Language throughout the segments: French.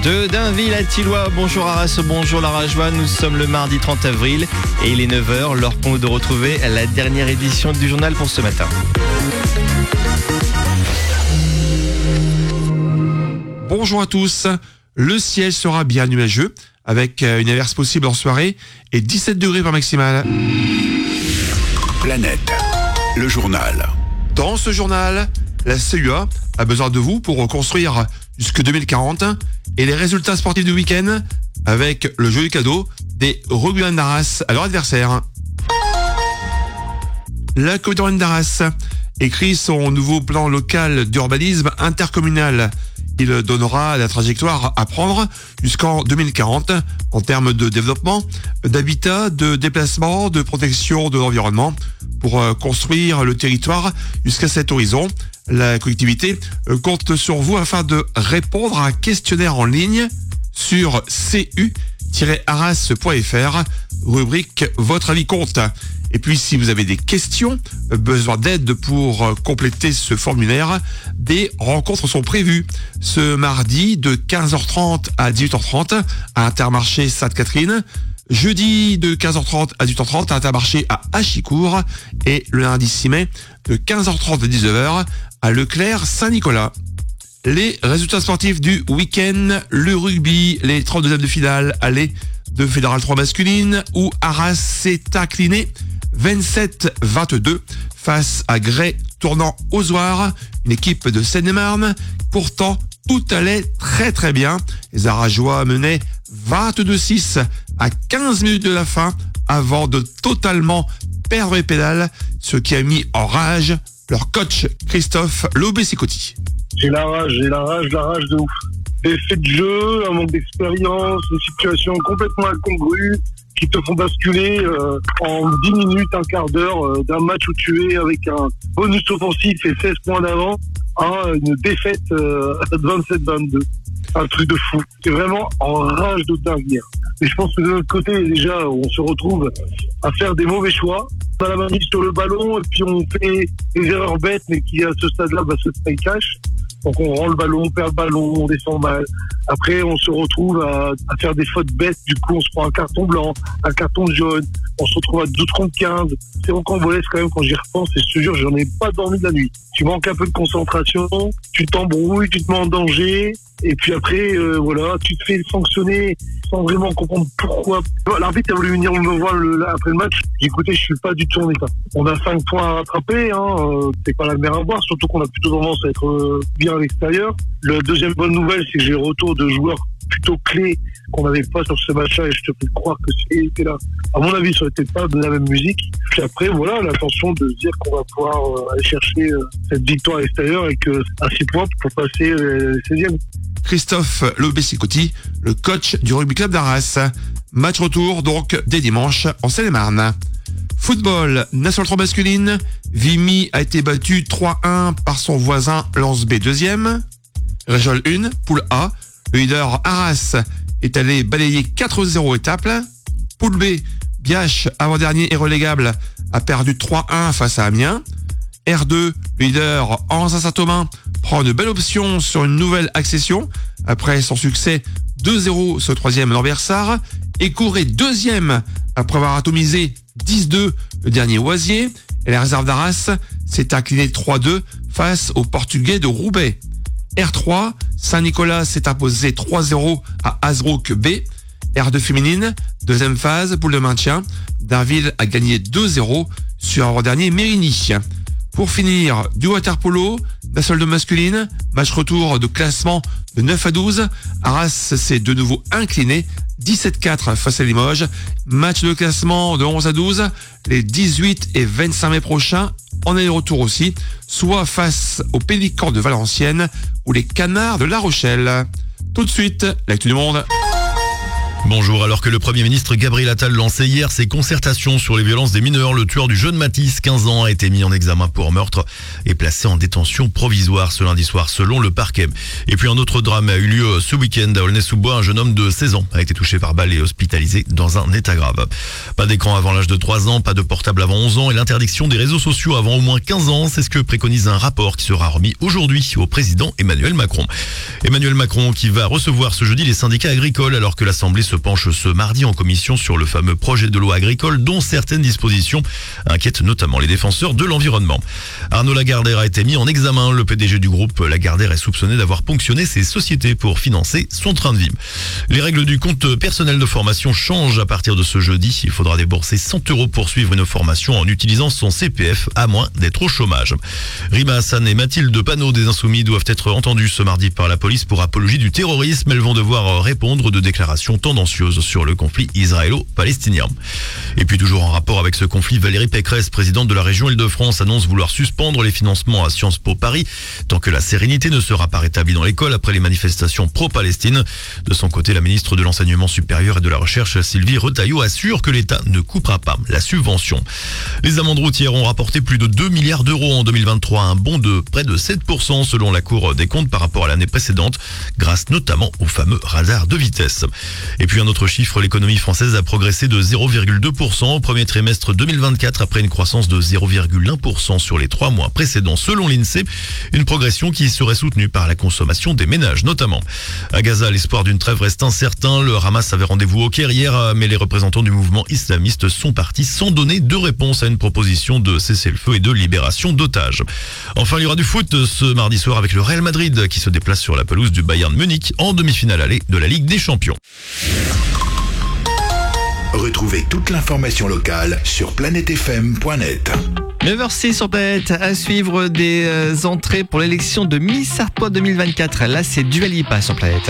De Dainville à Thillois, bonjour Arras, bonjour la Rajoie, nous sommes le mardi 30 avril et il est 9h, l'heure pour nous de retrouver la dernière édition du journal pour ce matin. Bonjour à tous, le ciel sera bien nuageux avec une averse possible en soirée et 17 degrés par maximale. Planète, le journal. Dans ce journal, la CUA a besoin de vous pour construire jusque 2040 et les résultats sportifs du week-end avec le joli cadeau des Rugbyman d'Arras à leur adversaire. La communauté d'Arras écrit son nouveau plan local d'urbanisme intercommunal. Il donnera la trajectoire à prendre jusqu'en 2040 en termes de développement, d'habitat, de déplacement, de protection de l'environnement pour construire le territoire jusqu'à cet horizon. La collectivité compte sur vous afin de répondre à un questionnaire en ligne sur cu-arras.fr, rubrique Votre avis compte. Et puis, si vous avez des questions, besoin d'aide pour compléter ce formulaire, des rencontres sont prévues ce mardi de 15h30 à 18h30 à Intermarché Sainte-Catherine, jeudi de 15h30 à 18h30 à Intermarché à Achicourt et le lundi 6 mai de 15h30 à 19h à Leclerc Saint-Nicolas. Les résultats sportifs du week-end, le rugby, les 32e de finale aller de Fédéral 3 masculine où Arras s'est incliné 27-22 face à Grès tournant Ozoir, une équipe de Seine-et-Marne. Pourtant, tout allait très très bien. Les Arageois menaient 22-6 à 15 minutes de la fin avant de totalement perdre les pédales, ce qui a mis en rage leur coach Christophe Lobé-Sicotti. J'ai la rage de ouf. Des faits de jeu, un manque d'expérience, des situations complètement incongrues qui te font basculer en 10 minutes, un quart d'heure d'un match où tu es avec un bonus offensif et 16 points d'avant à une défaite 27-22. Un truc de fou. C'est vraiment en rage de dingue. Et je pense que de l'autre côté, déjà, on se retrouve à faire des mauvais choix. On a la main mise sur le ballon et puis on fait des erreurs bêtes, mais qui à ce stade-là se paye cash. Donc on rend le ballon, on perd le ballon, on descend mal. Après, on se retrouve à faire des fautes bêtes. Du coup, on se prend un carton blanc, un carton jaune. On se retrouve à 12 contre 15. C'est rocambolesque quand même quand j'y repense. Et je te jure, j'en ai pas dormi de la nuit. Tu manques un peu de concentration, tu t'embrouilles, tu te mets en danger. Et puis après, voilà, tu te fais sanctionner sans vraiment comprendre pourquoi. L'arbitre a voulu venir me voir après le match. J'ai dit, écoutez, je suis pas du tout en état. On a 5 points à rattraper, c'est pas la mer à boire, surtout qu'on a plutôt tendance à être bien à l'extérieur. La deuxième bonne nouvelle, c'est que j'ai le retour de joueurs plutôt clés qu'on n'avait pas sur ce match-là, et je te fais croire que s'il était là, à mon avis, ça aurait été pas de la même musique. Puis après, voilà, l'intention de se dire qu'on va pouvoir aller chercher cette victoire à l'extérieur et que à 6 points pour passer les 16e. Christophe Lobé-Sicotti, le coach du rugby club d'Arras. Match retour donc dès dimanche en Seine-et-Marne. Football, National 3 masculine, Vimy a été battu 3-1 par son voisin Lens B 2e. Région 1, poule A, le leader Arras est allé balayer 4-0 étapes. Poule B, Biache, avant-dernier et relégable, a perdu 3-1 face à Amiens. R2, le leader Anse Saint-Thomas, prend une belle option sur une nouvelle accession après son succès 2-0 sur le 3e Lambersart. Écourt est 2e après avoir atomisé 10-2 le dernier Oisier. Et la réserve d'Arras s'est inclinée 3-2 face aux Portugais de Roubaix. R3, Saint-Nicolas s'est imposé 3-0 à Hazebrouck B. R2 féminine, deuxième phase, poule de maintien. Dainville a gagné 2-0 sur avant-dernier Mérigny. Pour finir, du water-polo, National 2 masculine, match retour de classement de 9 à 12. Arras s'est de nouveau incliné 17-4 face à Limoges. Match de classement de 11 à 12, les 18 et 25 mai prochains, en aller-retour aussi, soit face aux Pélicans de Valenciennes ou les Canards de La Rochelle. Tout de suite, l'actu du monde. Bonjour, alors que le Premier ministre Gabriel Attal lançait hier ses concertations sur les violences des mineurs, le tueur du jeune Matisse, 15 ans, a été mis en examen pour meurtre et placé en détention provisoire ce lundi soir selon le parquet. Et puis un autre drame a eu lieu ce week-end à Aulnay-sous-Bois. Un jeune homme de 16 ans a été touché par balle et hospitalisé dans un état grave. Pas d'écran avant l'âge de 3 ans, pas de portable avant 11 ans et l'interdiction des réseaux sociaux avant au moins 15 ans. C'est ce que préconise un rapport qui sera remis aujourd'hui au président Emmanuel Macron. Emmanuel Macron qui va recevoir ce jeudi les syndicats agricoles alors que l'Assemblée se penche ce mardi en commission sur le fameux projet de loi agricole dont certaines dispositions inquiètent notamment les défenseurs de l'environnement. Arnaud Lagardère a été mis en examen. Le PDG du groupe Lagardère est soupçonné d'avoir ponctionné ses sociétés pour financer son train de vie. Les règles du compte personnel de formation changent à partir de ce jeudi. Il faudra débourser 100 € pour suivre une formation en utilisant son CPF à moins d'être au chômage. Rima Hassan et Mathilde Panot des Insoumis doivent être entendues ce mardi par la police pour apologie du terrorisme. Elles vont devoir répondre de déclarations tendancieuses sur le conflit israélo-palestinien. Et puis toujours en rapport avec ce conflit, Valérie Pécresse, présidente de la région Île-de-France, annonce vouloir suspendre les financements à Sciences Po Paris tant que la sérénité ne sera pas rétablie dans l'école après les manifestations pro-Palestine. De son côté, la ministre de l'Enseignement supérieur et de la Recherche, Sylvie Retailleau, assure que l'État ne coupera pas la subvention. Les amendes routières ont rapporté plus de 2 milliards d'euros en 2023, un bond de près de 7% selon la Cour des comptes par rapport à l'année précédente, grâce notamment au fameux radar de vitesse. Et puis un autre chiffre, l'économie française a progressé de 0,2% au premier trimestre 2024 après une croissance de 0,1% sur les 3 mois précédents selon l'INSEE, une progression qui serait soutenue par la consommation des ménages notamment. À Gaza, l'espoir d'une trêve reste incertain. Le Hamas avait rendez-vous au Caire hier, mais les représentants du mouvement islamiste sont partis sans donner de réponse à une proposition de cessez-le-feu et de libération d'otages. Enfin, il y aura du foot ce mardi soir avec le Real Madrid qui se déplace sur la pelouse du Bayern Munich en demi-finale aller de la Ligue des Champions. Retrouvez toute l'information locale sur planetefm.net. 9h06 sur Planète, à suivre des entrées pour l'élection de Miss Artois 2024. Là, c'est Dua Lipa sur Planète.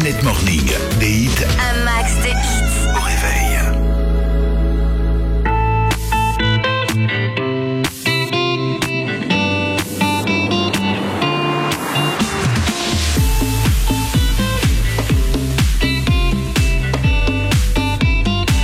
Planète Morning.